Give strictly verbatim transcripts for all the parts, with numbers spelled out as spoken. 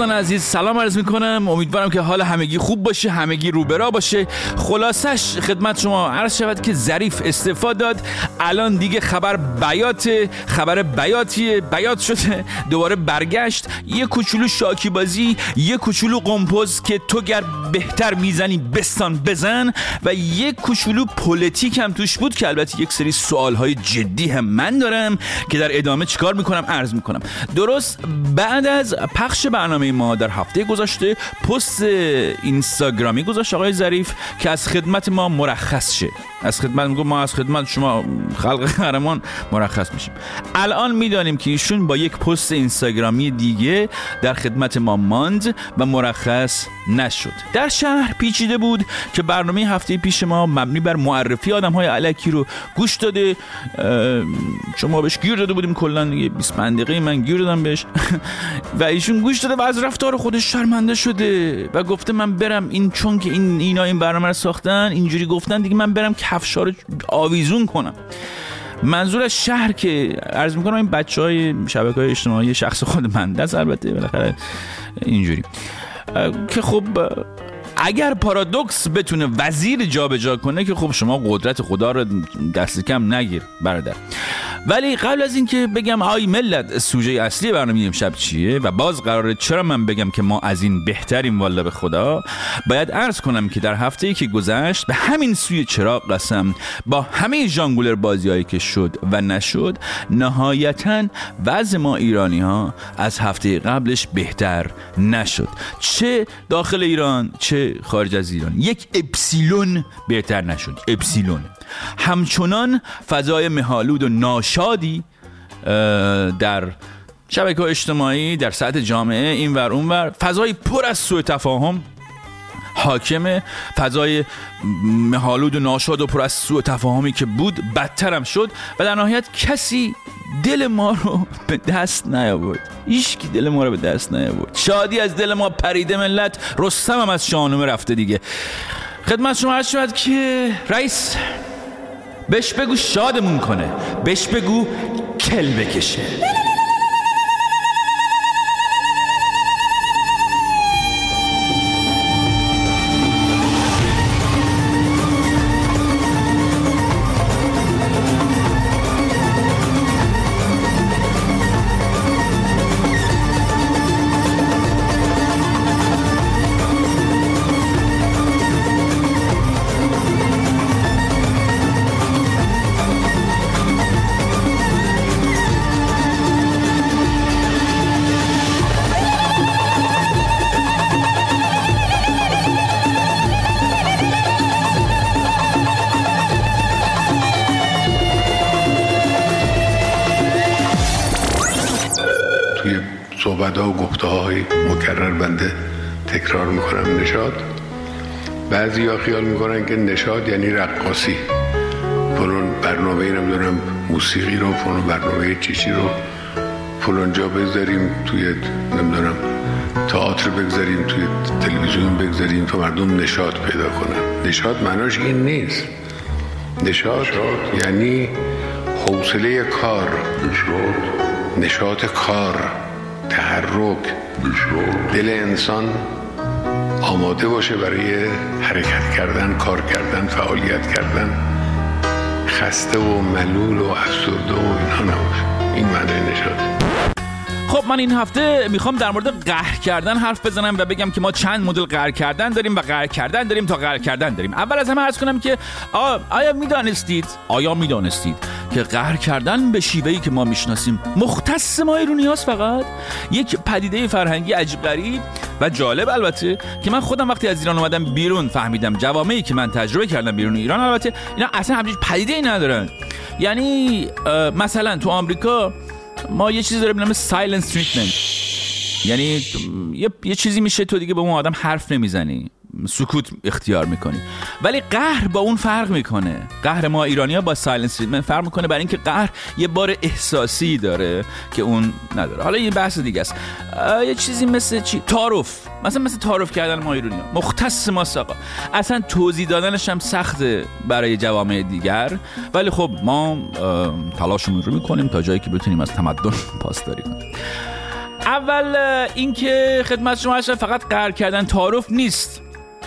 دوستان عزیز سلام عرض میکنم. امیدوارم که حال همگی خوب باشه، همگی رو به راه باشه. خلاصش خدمت شما عرض شود که ظریف استعفا داد. الان دیگه خبر بیاته، خبر بیاتیه، بیات شده، دوباره برگشت. یه کوچولو شاکی بازی، یه کوچولو قمپوز که تو گر بهتر میزنی بستان بزن، و یه کوچولو پلیتیک هم توش بود که البته یک سری سوالهای جدی هم من دارم که در ادامه چیکار میکنم عرض میکنم. درست بعد از پخش برنامه ما در هفته گذشته پست اینستاگرامی گذاشت آقای ظریف که از خدمت ما مرخص شه. از خدمت میگم ما از خدمت شما خلق قهرمان مرخص میشیم. الان میدانیم که ایشون با یک پست اینستاگرامی دیگه در خدمت ما ماند و مرخص نشد. در شهر پیچیده بود که برنامه هفته پیش ما مبنی بر معرفی آدم‌های الکی رو گوش داده. شما بهش گیر داده بودیم کلا دیگه بیست دقیقه من گیر دادم بهش و ایشون گوش داده و از رفتار خودش شرمنده شده و گفته من برم این چون که این اینا این برنامه رو ساختن اینجوری گفتن دیگه من برم کفشا رو آویزون کنم. منظور از شهر که عرض میکنم این بچهای شبکه‌های اجتماعی شخص خود من دست البته بالاخره اینجوری که خب اگر پارادوکس بتونه وزیر جابجا کنه که خب شما قدرت خدا رو دست کم نگیر برادر. ولی قبل از این که بگم آی ملت سوژه اصلی برنامه امشب چیه و باز قراره چرا من بگم که ما از این بهتریم والله به خدا، باید عرض کنم که در هفته‌ای که گذشت به همین سوی چراغ قسم با همه ژانگولر بازیایی که شد و نشد نهایتاً وضع ما ایرانی ها از هفته قبلش بهتر نشد، چه داخل ایران چه خارج از ایران. یک اپسیلون بهتر نشد، اپسیلون. همچنان فضای مه‌آلود و ناشادی در شبکه‌های اجتماعی در سطح جامعه این ور اون ور، فضای پر از سوء تفاهم حاکمه. فضای مه‌آلود و ناشاد و پر از سوء تفاهمی که بود بدتر هم شد و در نهایت کسی دل ما رو به دست نیاورد. هیچکی دل ما رو به دست نیاورد. شادی از دل ما پریده ملت. رستم هم از شاهنامه رفته دیگه. خدمت شما عرض شود که رئیس بهش بگو شادمون کنه، بهش بگو کل بکشه. صحبت‌ها و گفته‌های مکرر بنده تکرار میکنم نشاد. بعضی‌ها خیال میکنن که نشاد یعنی رقاصی، فلان برنامه نمیدونم موسیقی رو، فلان برنامه چیچی رو فلان جا بگذاریم، توی نمیدونم تئاتر بگذاریم، توی تلویزیون بگذاریم تا مردم نشاد پیدا کنن. نشاد معناش این نیست. نشاد یعنی حوصله کار، نشاط کار، تحرک، دل انسان آماده باشه برای حرکت کردن، کار کردن، فعالیت کردن، خسته و ملول و افسرده و اینها نباشه. این معنی نشاط. خب من این هفته میخوام در مورد قهر کردن حرف بزنم و بگم که ما چند مدل قهر کردن داریم و قهر کردن داریم تا قهر کردن داریم. اول از همه عرض کنم که آیا میدانستید آیا میدانستید که قهر کردن به شیوهی که ما میشناسیم مختص ما ایرانی هاست؟ فقط یک پدیده فرهنگی عجیب غریب و جالب البته که من خودم وقتی از ایران اومدم بیرون فهمیدم جوامعی که من تجربه کردم بیرون ایران البته اینا اصلا همچین پدیده‌ای ندارن. یعنی مثلا تو آمریکا ما یه چیزی داریم به نام سایلنس تریتمنت، یعنی یه, یه چیزی میشه تو دیگه به اون آدم حرف نمیزنی، سکوت اختیار میکنی. ولی قهر با اون فرق میکنه. قهر ما ایرانی‌ها با سایلنس تریتمنت فرق میکنه، برای اینکه قهر یه بار احساسی داره که اون نداره. حالا یه بحث دیگه است. یه چیزی مثل چی؟ تعارف، مثلا مثل تعارف کردن ما ایرانی‌ها مختص ما ساقا. اصلا توضیح دادنش هم سخته برای جوامع دیگر، ولی خب ما تلاشمون رو میکنیم تا جایی که بتونیم از تمدن پاسداری کنیم. اول اینکه خدمت شما هستم فقط قهر کردن تعارف نیست.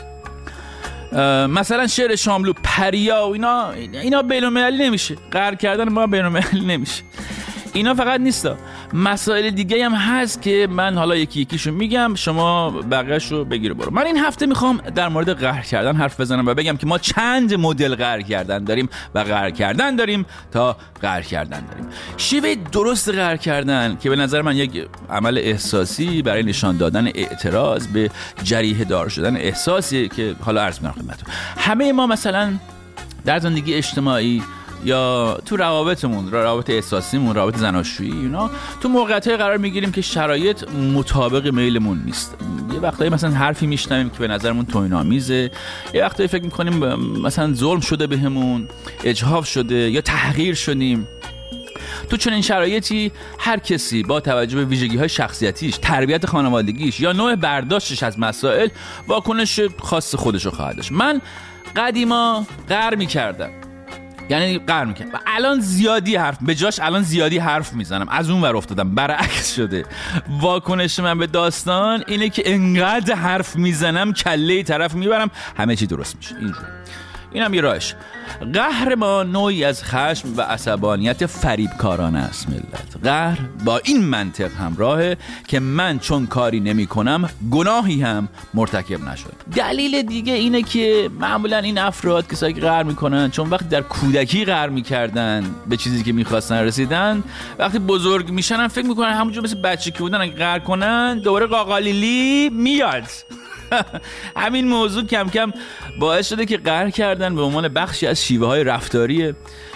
مثلا شعر شاملو، پریا و اینا اینا بین‌المللی نمیشه. قهر کردن ما بین‌المللی نمیشه. اینا فقط نیستا، مسائل دیگه هم هست که من حالا یکی یکیشو میگم، شما بقیه‌شو بگیر برو. من این هفته میخوام در مورد قهر کردن حرف بزنم و بگم که ما چند مدل قهر کردن داریم و قهر کردن داریم تا قهر کردن داریم. شیوه درست قهر کردن که به نظر من یک عمل احساسی برای نشان دادن اعتراض به جریحه دار شدن احساسی که حالا عرض می‌کنم خدمتتون. همه ما مثلا در زندگی اجتماعی یا تو روابطمون، روابط احساسیمون، روابط زناشویی، اینا تو موقعیت‌های قرار میگیریم که شرایط مطابق میلمون نیست. یه وقتایی مثلا حرفی میشنویم که به نظرمون توهین‌آمیزه، یه وقتایی فکر می‌کنیم مثلا ظلم شده بهمون، اجحاف شده یا تحقیر شدیم. تو چنین شرایطی هر کسی با توجه به ویژگی‌های شخصیتیش، تربیت خانوادگیش یا نوع برداشتش از مسائل واکنش خاص خودش رو خواهد داشت. من قدیما قهر می‌کردم، یعنی قهر میکنم و الان زیادی حرف به جاش الان زیادی حرف میزنم، از اون ور افتادم، برعکس شده. واکنش من به داستان اینه که انقدر حرف میزنم کله طرف میبرم، همه چی درست میشه. اینجوری اینم یه راهش. قهر ما نوعی از خشم و عصبانیت فریبکارانه است ملت. قهر با این منطق همراهه که من چون کاری نمی کنم گناهی هم مرتکب نشد. دلیل دیگه اینه که معمولا این افراد کسایی که قهر میکنن چون وقتی در کودکی قهر میکردن به چیزی که میخواستن رسیدن، وقتی بزرگ میشن فکر میکنن همونجور مثل بچه که بودن اگه قهر کنن دوباره قاقالیلی میاد. همین موضوع کم کم باعث شده که قهر کردن به عنوان بخشی از شیوه های رفتاری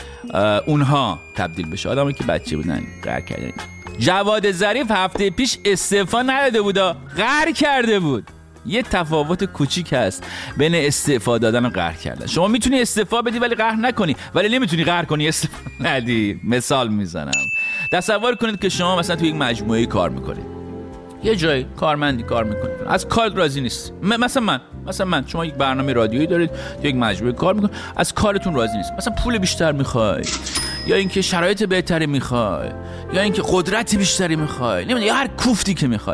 اونها تبدیل بشه. آدمایی که بچه بودن قهر کردن. جواد ظریف هفته پیش استعفا نداده بود، قهر کرده بود. یه تفاوت کوچیک هست بین استعفا دادن و قهر کردن. شما میتونی استعفا بدی ولی قهر نکنی، ولی نمیتونی قهر کنی استعفا ندی. مثال میزنم. تصور کنید که شما مثلا توی یک مجموعه کار میکنید، یه جای کارمندی کار میکنید، از کار راضی نیست. م- مثلا من مثلا من شما یک برنامه رادیویی دارید، تو یک مجموعه کار میکنید، از کارتون راضی نیست. مثلا پول بیشتر میخوای، یا اینکه شرایط بهتری میخوای، یا اینکه قدرت بیشتری میخوای، نمیدونم، یا هر کوفتی که میخوای.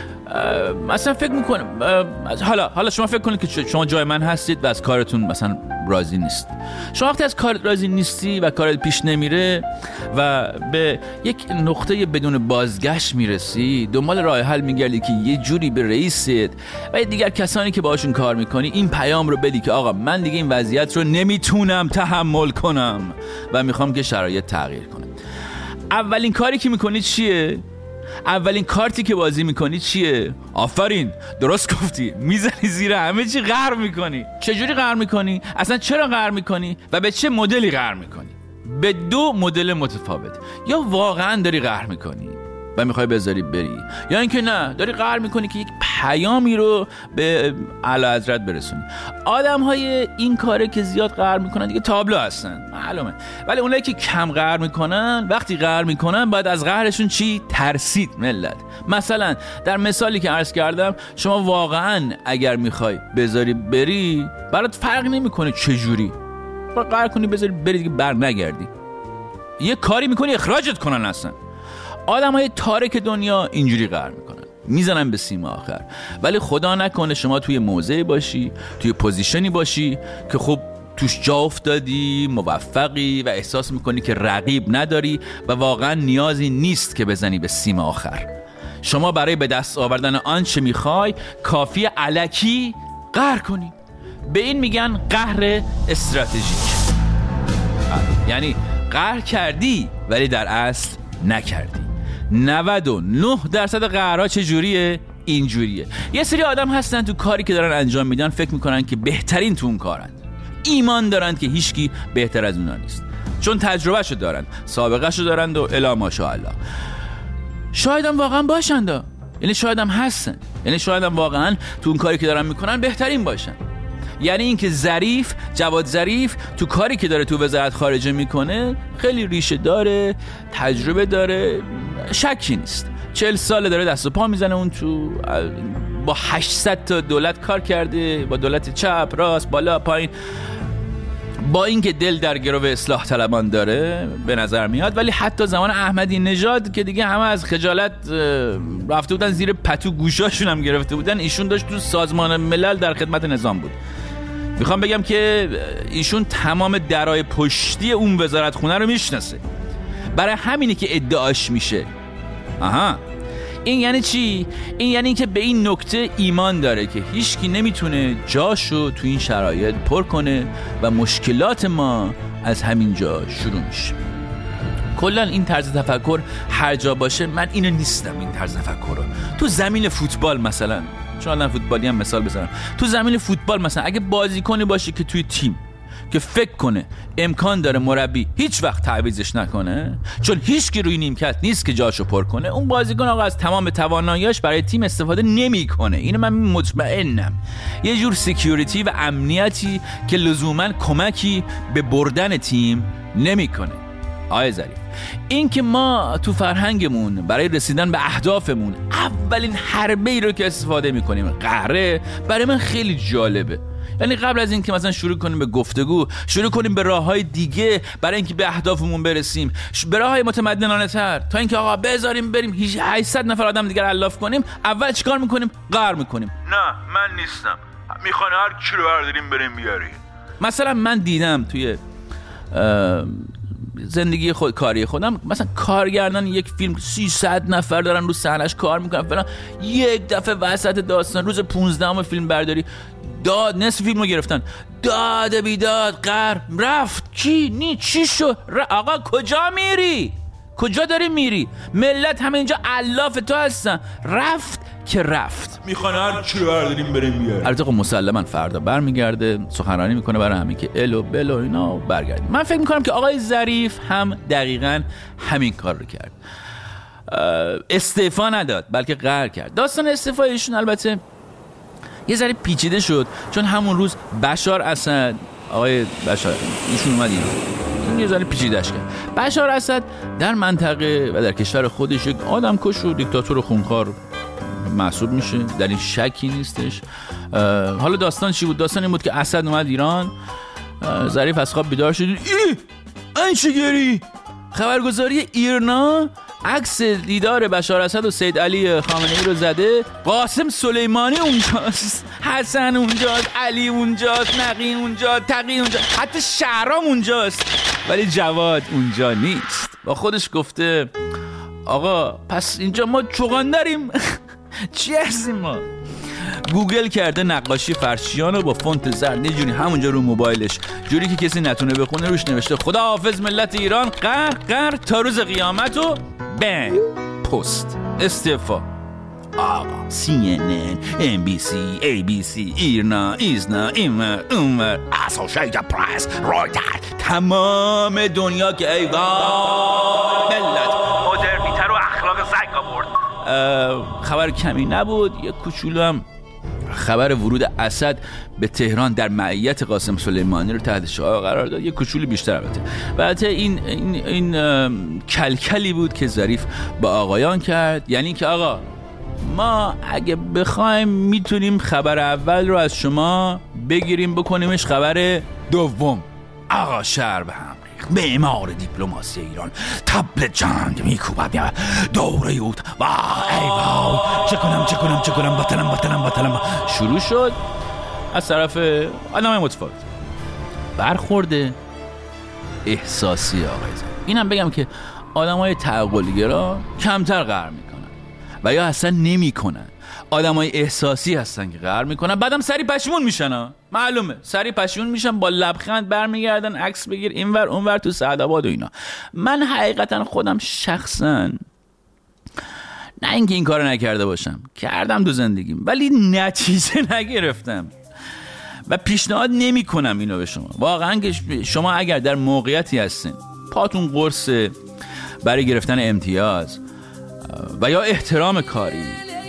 مثلا فکر میکنم حالا حالا شما فکر کنید که شما جای من هستید و از کارتون مثلا راضی نیست. شما وقتی از کارت راضی نیستی و کارت پیش نمیره و به یک نقطه بدون بازگشت میرسی، دنبال راه حل میگردی که یه جوری به رئیست و دیگر کسانی که باهاشون کار میکنی این پیام رو بدی که آقا من دیگه این وضعیت رو نمیتونم تحمل کنم و میخوام که شرایط تغییر کنه. اولین کاری که میکنی چیه؟ اولین کارتی که بازی میکنی چیه؟ آفرین، درست گفتی، میزنی زیر همه چی قهر میکنی. چجوری قهر میکنی؟ اصلا چرا قهر میکنی؟ و به چه مدلی قهر میکنی؟ به دو مدل متفاوت. یا واقعا داری قهر میکنی و میخوای بذاری بری، یا اینکه نه داری قهر میکنی که یک پیامی رو به اعلیحضرت برسونی. آدم های این کاره که زیاد قهر میکنن دیگه تابلو هستن، معلومه. ولی اونایی که کم قهر میکنن، وقتی قهر میکنن باید از قهرشون چی؟ ترسید ملت. مثلا در مثالی که عرض کردم، شما واقعا اگر میخوای بذاری بری، برات فرق نمیکنه چجوری با قهر کنی بذاری بری دیگه بر نگردی. یه کاری میکنی اخراجت کنن. اصلا آدم های تارک دنیا اینجوری قهر میکنن، میزنن به سیم آخر. ولی خدا نکنه شما توی موضعی باشی، توی پوزیشنی باشی که خب توش جا افتادی، موفقی و احساس میکنی که رقیب نداری و واقعا نیازی نیست که بزنی به سیم آخر. شما برای به دست آوردن آنچه میخوای کافی الکی قهر کنی. به این میگن قهر استراتژیک. یعنی قهر کردی ولی در اصل نکردی. نود و نه درصد قهرها چجوریه؟ اینجوریه. یه سری آدم هستن تو کاری که دارن انجام میدن فکر میکنن که بهترین تو اون کارن، ایمان دارن که هیچکی بهتر از اونا نیست، چون تجربهشو دارن، سابقهشو دارن و الا ماشاءالله. شاید هم واقعا باشن، یعنی شاید هم هستن، یعنی شاید هم واقعا تو اون کاری که دارن میکنن بهترین باشن. یعنی اینکه ظریف، جواد ظریف تو کاری که داره تو وزارت خارجه میکنه خیلی ریشه داره، تجربه داره، شکی نیست. چهل ساله داره دست و پا میزنه اون تو، با هشتصد تا دولت کار کرده، با دولت چپ، راست، بالا، پایین. با اینکه دل در گرو اصلاح طلبان داره به نظر میاد، ولی حتی زمان احمدی نژاد که دیگه همه از خجالت رفته بودن زیر پتو گوشاشون هم گرفته بودن، ایشون داشت تو سازمان ملل در خدمت نظام بود. میخوام بگم که ایشون تمام درای پشتی اون وزارت خونه رو میشناسه. برای همینی که ادعاش میشه. آها، این یعنی چی؟ این یعنی که به این نکته ایمان داره که هیچکی نمیتونه جاشو تو این شرایط پر کنه و مشکلات ما از همین جا شروع میشه. کلا این طرز تفکر هر جا باشه، من اینو نیستم. این طرز تفکر رو تو زمین فوتبال مثلا، چون الان فوتبالی هم مثال بزنم، تو زمین فوتبال مثلا اگه بازیکنی باشه که توی تیم که فکر کنه امکان داره مربی هیچ وقت تعویضش نکنه چون هیچ کی روی نیمکت نیست که جاشو پر کنه، اون بازیکن آقا از تمام تواناییاش برای تیم استفاده نمیکنه. اینو من مطمئنم. یه جور سکیوریتی و امنیتی که لزوما کمکی به بردن تیم نمیکنه. آقای ظریف، این که ما تو فرهنگمون برای رسیدن به اهدافمون اولین حربه‌ای رو که استفاده میکنیم قهره، برای من خیلی جالبه. یعنی قبل از این که مثلا شروع کنیم به گفتگو، شروع کنیم به راههای دیگه برای اینکه به اهدافمون برسیم، به راههای متمدنانه تر، تا اینکه آقا بذاریم بریم هشتصد نفر آدم دیگر الاف کنیم، اول چیکار میکنیم؟ قهر میکنیم. نه من نیستم، میخوان هر کی رو برداریم بریم بیاریم. مثلا من دیدم توی زندگی خود کاری خودم، مثلا کارگردان یک فیلم سیصد نفر دارن رو صحنه‌اش کار میکنن فلان، یک دفعه وسط داستان روز پانزدهم فیلم برداری داد نصف فیلمو گرفتن، داد بیداد قهر، رفت کی نی چی شو؟ آقا کجا میری؟ کجا داری میری؟ ملت همه اینجا الاف تو هستن. رفت که رفت. میخوان هر چی رو برداریم بریم بیاریم. البته خب مسلما فردا برمیگرده سخنرانی میکنه برای همین که الو بلو اینا برگرده. من فکر میکنم که آقای ظریف هم دقیقاً همین کار رو کرد. استعفا نداد بلکه قهر کرد. داستان استعفایشون البته یه ذره پیچیده شد چون همون روز بشار اسد، آقای بشار ایشون اومد این یه ذره پیچیده‌اش کرد. بشار اسد در منطقه و در کشور خودش یک آدم کش و دیکتاتور خونخوار محسوب میشه، در این شکی نیستش. حالا داستان چی بود؟ داستان این بود که اسد اومد ایران، ظریف از خواب بیدار شد، ای انشگری خبرگزاری ایرنا عکس دیدار بشار اسد و سید علی خامنه‌ای رو زده، قاسم سلیمانی اونجاست، حسن اونجاست، علی اونجاست، نقی اونجاست، تقی اونجاست، حتی شهرام اونجاست، ولی جواد اونجا نیست. با خودش گفته آقا پس اینجا ما چوغان داریم چی هستیم ما؟ گوگل کرده نقاشی فرشیان رو با فونت زرد یه جوری همونجا رو موبایلش، جوری که کسی نتونه بخونه، روش نوشته خدا حافظ ملت ایران، قهر قهر تا روز قیامت و بنگ پست استعفا. آقا سی ان ان، ام بی سی، ای بی سی، ایرنا، ایزنا، اینور اونور، اسوشیتد پرس، رویتر، تمام دنیا که ای وای ملت مدرنیته رو اخلاق سگ آورد. خبر کمی نبود. یک کوچولو هم خبر ورود اسد به تهران در معیت قاسم سلیمانی رو تحت شعار قرار داد. یک کوچولو بیشتر البته. البته این این این کلکلی بود که ظریف با آقایان کرد، یعنی که آقا ما اگه بخوایم میتونیم خبر اول رو از شما بگیریم بکنیمش خبر دوم. آقا شهر به هم معمار دیپلماسی ایران تبل جنگ میکوبد دوره اوت وای ای وای چه کنم چه کنم چه کنم وطنم وطنم وطنم شروع شد از طرف آدمای متفاوت. برخورده احساسی آقای ظریف. اینم بگم که آدمای تعقل‌گرا کمتر قهر میکنن و یا اصلا نمیکنن. آدمای احساسی هستن که قهر میکنن، بعدم سری پشیمون میشن ها. معلومه سری پشیمون میشن، با لبخند برمیگردن عکس بگیر اینور اونور تو سعدآباد و اینا. من حقیقتا خودم شخصا نه اینکه این کارو نکرده باشم، کردم تو زندگیم ولی نتیجه نگرفتم و پیشنهاد نمی کنم اینو به شما. واقعا که شما اگر در موقعیتی هستین پاتون قرصه برای گرفتن امتیاز و یا احترام کاری،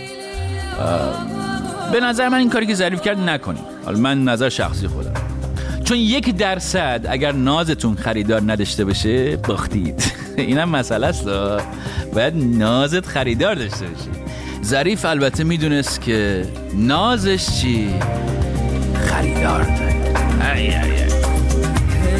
به نظر من این کاری که ظریف کرد نکنید. حالا من نظر شخصی خودم، چون یک درصد اگر نازتون خریدار نداشته باشه باختید. اینم مسئله است، باید نازت خریدار داشته باشه. ظریف البته میدونست که نازش چی خریدار داره. ای ای ای.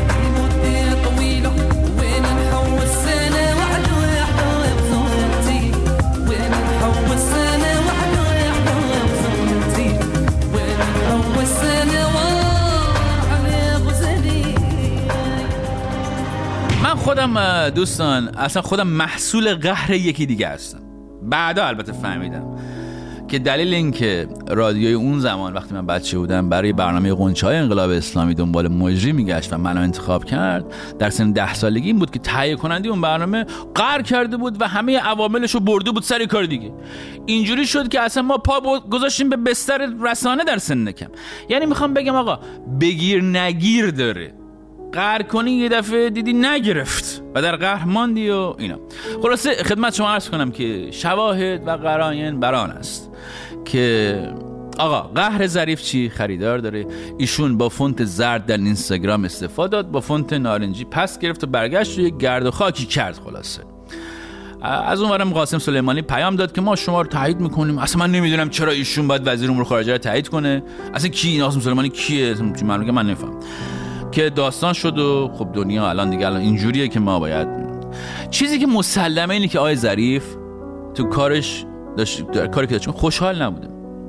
خودم دوستان اصلا خودم محصول قهر یکی دیگه هستم. بعدا البته فهمیدم که دلیل این که رادیوی اون زمان وقتی من بچه بودم برای برنامه غنچه‌های انقلاب اسلامی دنبال مجری میگشت و منو انتخاب کرد در سن ده سالگی این بود که تهیه کننده اون برنامه قهر کرده بود و همه عواملشو برده بود سر کار دیگه. اینجوری شد که اصلا ما پا گذاشتیم به بستر رسانه در سن کم. یعنی میخوام بگم آقا بگیر نگیر داره، قهر کنی یه دفعه دیدی نگرفت و در قهر ماندی و اینا. خلاصه خدمت شما عرض کنم که شواهد و قرائن بران است که آقا قهر ظریف چی خریدار داره. ایشون با فونت زرد در اینستاگرام استفاده داد، با فونت نارنجی پس گرفت و برگشت و یک گرد و خاکی کرد. خلاصه از اون ورم قاسم سلیمانی پیام داد که ما شما رو تایید میکنیم. اصلا من نمیدونم چرا ایشون باید وزیر امور خارجه رو تایید کنه. اصلا کی قاسم سلیمانی کیه؟ من من نمیفهم. که داستان شد و خب دنیا الان دیگه الان اینجوریه که ما باید. چیزی که مسلمه اینه که آقای ظریف تو کارش داشت، در کاری که داشت خوشحال نبوده.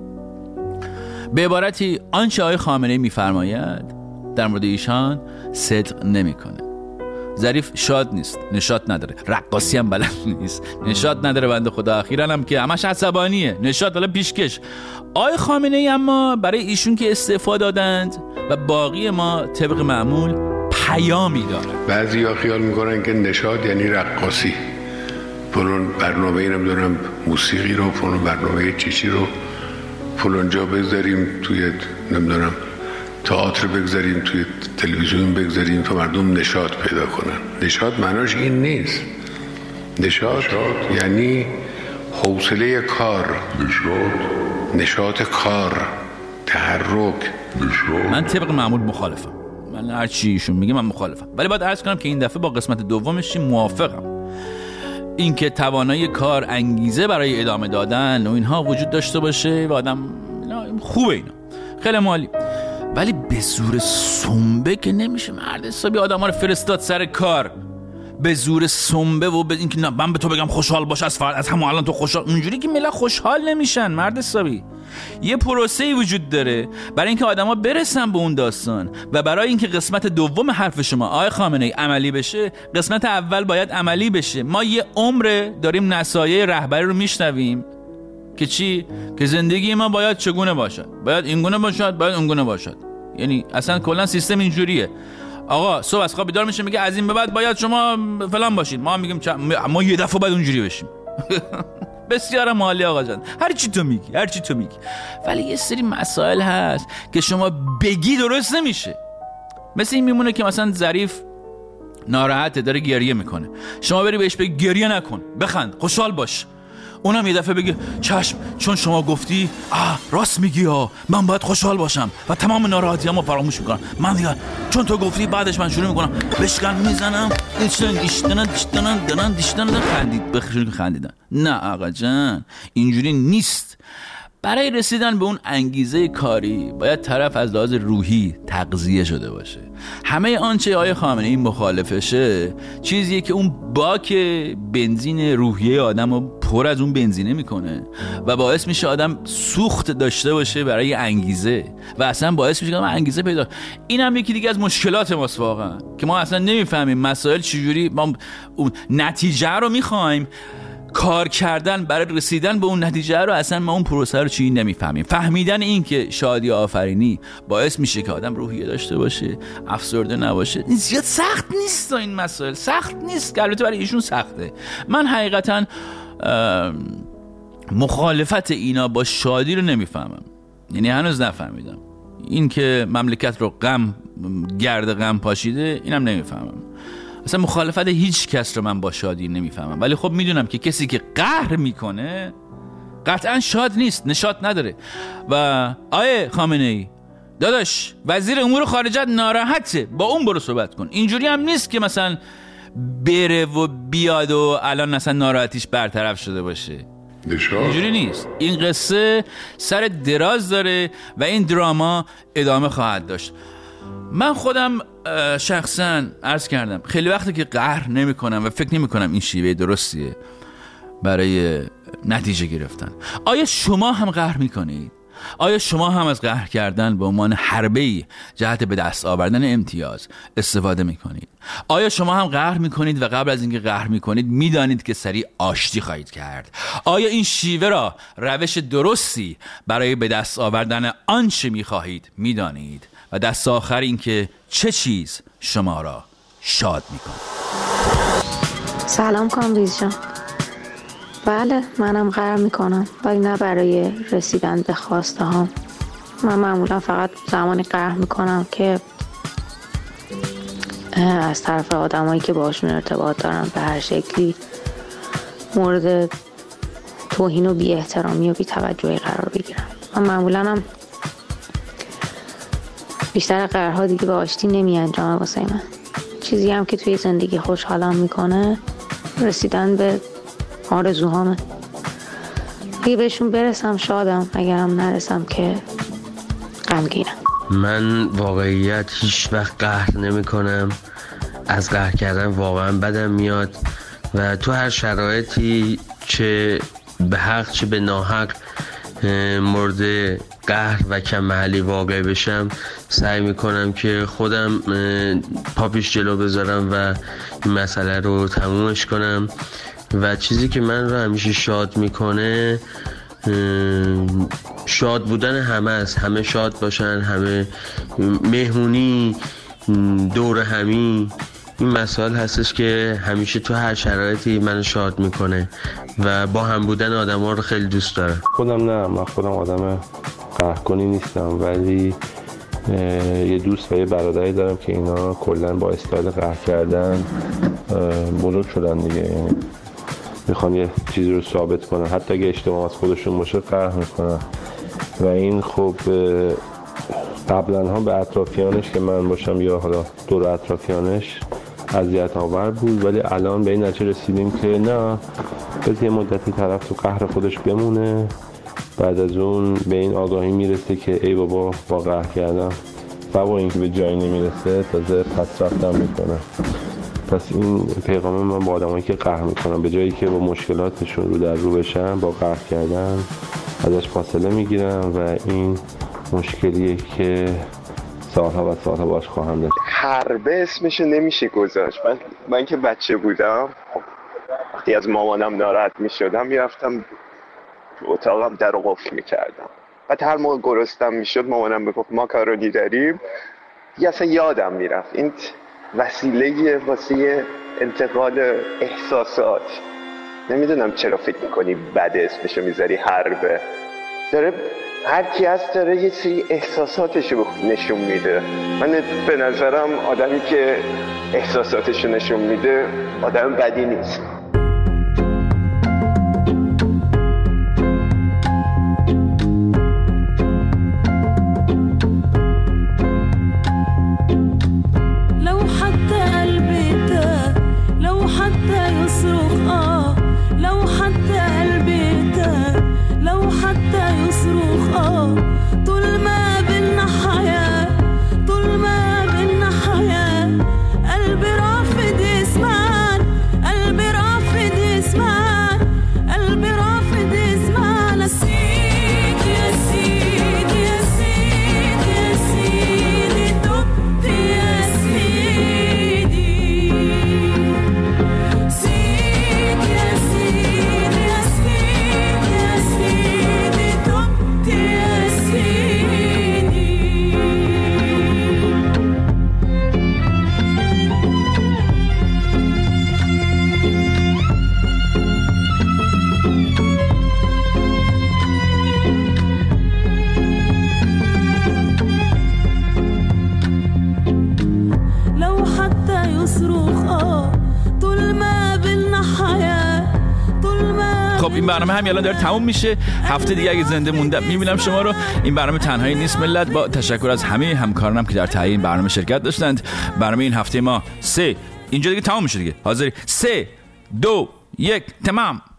به عبارتی آنچه آقای خامنه‌ای میفرماید در مورد ایشان صدق نمیکنه. ظریف شاد نیست، نشاط نداره، رقاصی هم بلد نیست، نشاط نداره بنده خدا. اخیراً هم که همش عصبانیه، نشاط حالا پیشکش. آقای خامنه‌ای اما برای ایشون که استعفا دادند و باقی ما طبق معمول پیامی داره. بعضیا خیال میکنن که نشاط یعنی رقاصی، فلان برنامه نمیدونم موسیقی رو، فلان برنامه چیچی رو فلان جا بگذاریم، توی نمیدونم تئاتر بگذاریم، توی تلویزیون بگذاریم تا مردم نشاط پیدا کنن. نشاط معناش این نیست. نشاط یعنی حوصله کار، نشاط نشاط کار، تحرک. نشاط. من طبق معمول مخالفم. من هر چی ایشون میگه من مخالفم، ولی باید عرض کنم که این دفعه با قسمت دومش موافقم. این که توانایی کار، انگیزه برای ادامه دادن و اینها وجود داشته باشه و آدم خوبه، اینا خیلی مالی، ولی به زور سنبه که نمیشه. مرد حسابی آدم‌ها رو فرستاد سر کار به زور سنبه و به اینکه نه من به تو بگم خوشحال باش از فرد از همون الان تو خوشحال. اونجوری که ملت خوشحال نمیشن. مرد حسابی یه پروسه‌ای وجود داره برای اینکه آدما برسن به اون داستان و برای اینکه قسمت دوم حرف شما آقای خامنه‌ای عملی بشه، قسمت اول باید عملی بشه. ما یه عمر داریم نصایح رهبری رو میشنویم که چی؟ که زندگی ما باید چگونه باشد، باید اینگونه باشد، باید اونگونه باشد. یعنی اصلا کلا سیستم اینجوریه. آقا صبح از خواب بیدار میشه میگه از این به بعد باید شما فلان باشید، ما میگیم چه... ما یه دفعه باید اونجوری بشیم. بسیار مالی آقا جان، هر چی تو میگی، هر چی تو میگی، ولی یه سری مسائل هست که شما بگی درست نمیشه. مثل این میمونه که مثلا ظریف ناراحته، داره گریه میکنه، شما بری بهش بگی گریه نکن، بخند، خوشحال باش. اونم یه دفعه بگه چشم، چون شما گفتی آه راست میگی ها، من باید خوشحال باشم و تمام ناراحتیامو فراموش میکنم. من دیگه چون تو گفتی بعدش من شروع میکنم بشکن میزنم دیشتن دیشتن دیشتن دنن دیشتن خندید بخشون خندیدن. نه آقا جان، اینجوری نیست. برای رسیدن به اون انگیزه کاری باید طرف از لحاظ روحی تغذیه شده باشه. همه آنچه آقای خامنه‌ای مخالفشه چیزیه که اون باک بنزین روحیه آدمو پر از اون بنزینه میکنه و باعث میشه آدم سوخت داشته باشه برای انگیزه و اصلا باعث میشه که آدم انگیزه پیدا. این هم یکی دیگه از مشکلات ماست واقعا، که ما اصلا نمیفهمیم مسائل چجوری. ما اون نتیجه رو میخوایم، کار کردن برای رسیدن به اون نتیجه رو اصلا ما اون پروسه رو چی نمیفهمیم. فهمیدن این که شادی آفرینی باعث میشه که آدم روحیه داشته باشه، افسرده نباشه، این زیاد سخت نیست. این مسائل سخت نیست که البته برای ایشون سخته. من حقیقتا مخالفت اینا با شادی رو نمیفهمم، یعنی هنوز نفهمیدم. این که مملکت رو غم گرد غم پاشیده اینم نمیفهمم. اصلا مخالفت هیچ کس رو من با شادی نمیفهمم، ولی خب میدونم که کسی که قهر میکنه قطعا شاد نیست، نشاط نداره. و آیه خامنه‌ای داداش، وزیر امور خارجه ناراحته، با اون برو صحبت کن. اینجوری هم نیست که مثلا بره و بیاد و الان مثلا ناراحتیش برطرف شده باشه. اینجوری نیست. این قصه سر دراز داره و این دراما ادامه خواهد داشت. من خودم شخصا عرض کردم خیلی وقتی که قهر نمی کنم و فکر نمی کنم این شیوه درستیه برای نتیجه گرفتن. آیا شما هم قهر می کنید؟ آیا شما هم از قهر کردن به عنوان حربه‌ای جهت به دست آوردن امتیاز استفاده میکنید؟ آیا شما هم قهر میکنید و قبل از اینکه قهر میکنید میدانید که سریع آشتی خواهید کرد؟ آیا این شیوه را روش درستی برای به دست آوردن آنچه میخواهید میدانید؟ و دست آخر این که چه چیز شما را شاد میکنه؟ سلام کامریز جان. بله منم قهر میکنم، ولی نه برای رسیدن به خواسته هام. من معمولا فقط زمانی قهر میکنم که از طرف آدمایی که باشون ارتباط دارم به هر شکلی مورد توهین و بی احترامی و بی توجهی قرار بگیرم. من معمولا هم بیشتر قهرها دیگه به آشتی نمی انجامه واسه من. چیزی هم که توی زندگی خوشحالم میکنه رسیدن به آرزوهامه. اگه بهشون برسم شادم، اگه هم نرسم که غمگینم. من واقعیت هیچ وقت قهر نمی کنم. از قهر کردن واقعا بدم میاد و تو هر شرایطی چه به حق چه به ناحق مورد قهر و کم محلی واقع بشم سعی میکنم که خودم پا پیش جلو بذارم و این مسئله رو تمومش کنم. و چیزی که من رو همیشه شاد میکنه شاد بودن همه است. همه شاد باشن، همه مهمونی، دور همی، این مسائل هستش که همیشه تو هر شرایطی منو شاد میکنه و با هم بودن آدم ها رو خیلی دوست دارم. خودم نه، من خودم آدم قهرکنی نیستم، ولی یه دوست و یه برادری دارم که اینا کلن با استایل قهر کردن بزرگ شدن دیگه. یعنی میخوان یه چیزی رو ثابت کنن، حتی اگه اشتباه از خودشون باشه قهر میکنن و این خب قبلا ها به اطرافیانش که من باشم یا حالا دور اطرافیانش اذیت آور بود، ولی الان به این نتیجه رسیدیم که نه، بذار یه مدتی طرف تو قهر خودش بمونه، بعد از اون به این آگاهی میرسه که ای بابا با قهر کردم و با اینکه به جایی نمیرسه تازه پس رفتم میکنه. پس این پیغام من با آدمایی که قهر میکنن، به جایی که با مشکلاتشون رو در رو بشن با قهر کردن ازش فاصله میگیرم و این مشکلیه که سالها و سالها باش خواهم داشت. حربه اسمشو نمیشه گذاشت. من من که بچه بودم وقتی از مامانم ناراحت میشدم میرفتم اتاقم در رو قفل میکردم. بعد هر موقع گرستم میشد مامانم میگفت ما کارونی داریم، دیگه اصلا یادم میرفت. این وسیله واسه انتقال احساسات. نمیدونم چرا فکر میکنی بد اسمشو میذاری حربه. داره هر کی هست داره یه سری احساساتشو نشون میده. من به نظرم آدمی که احساساتشو نشون میده آدم بدی نیست. خب این برنامه همین الان داره تموم میشه. هفته دیگه اگه زنده موندم میبینم شما رو. این برنامه تنهایی نیست ملت، با تشکر از همه همکارانم که در تهیه این برنامه شرکت داشتند. برنامه این هفته ما سه اینجا دیگه تمام میشه دیگه. حاضری؟ سه دو یک تمام.